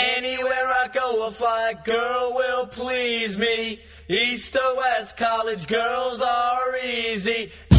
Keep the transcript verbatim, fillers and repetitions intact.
Anywhere I go, a fly girl will please me. East or west, college girls are easy.